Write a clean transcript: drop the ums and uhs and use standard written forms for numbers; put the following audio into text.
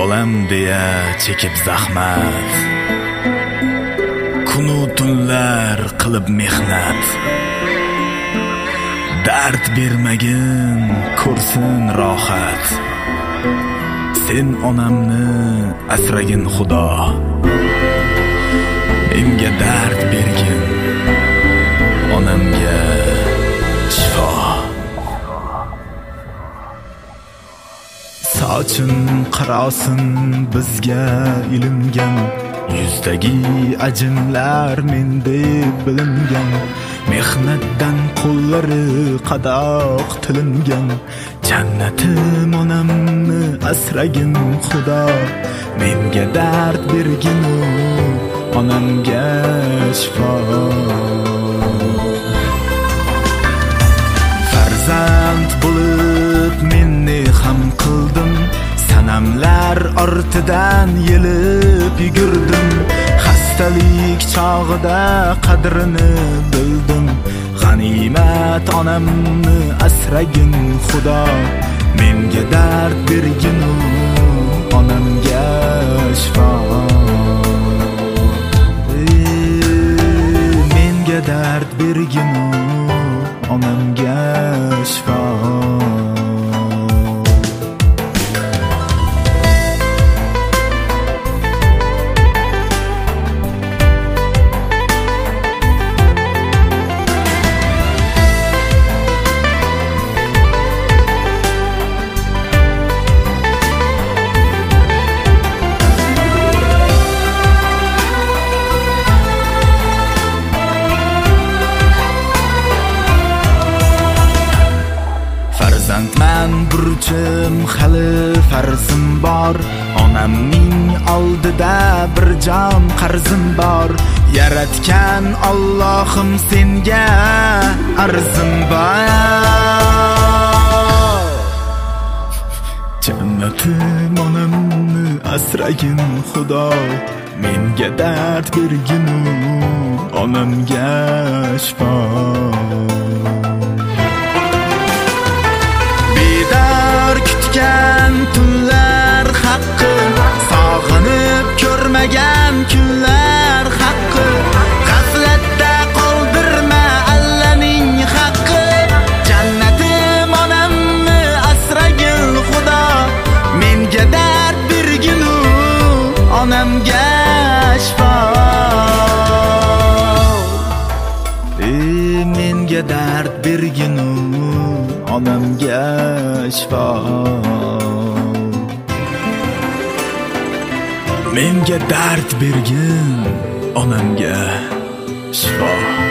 bolam deya chekib zahmat, kunu tunlar qilib mehnat, dard bermagin ko'rsin rohat. Sen onamni asragin Xudo, menga dard bergin, onamga shifo. Sochim qarosin bizga ilingan, yuzdagi ajinlar mendek bilingan, mehnatdan qo'llari qadoq tilingan. Jannatim onamni asragin Xudo, menga dard bergin, onamga shifo. Farzand bo'lib menni ham qildim, sanamlar ortidan yelib yugurdim. Xastalik chog'ida qadrini bildim, g'animat onamni asragin Xudo, menga dard bergin, onamga shifo. Menga dard bergin, onamga shifo. Farzandman burchim hali farzim bor, onamning oldida bir jon qarzim bor. Yaratgan Allohim senga arzim bor. Jannatim onamni asragin Xudo, menga dard bergin, onamga shifo. Kutgan tunlar haqqi, sog'inib ko'rmagan kunlar haqqi, g'aflatda qoldirma Allaning haqqi. Jannatim onamni asragin Xudo, menga dard bergin, onamga shifo. Menga dard bergin, onamga shifo. Menga dard bergin, onamga shifo.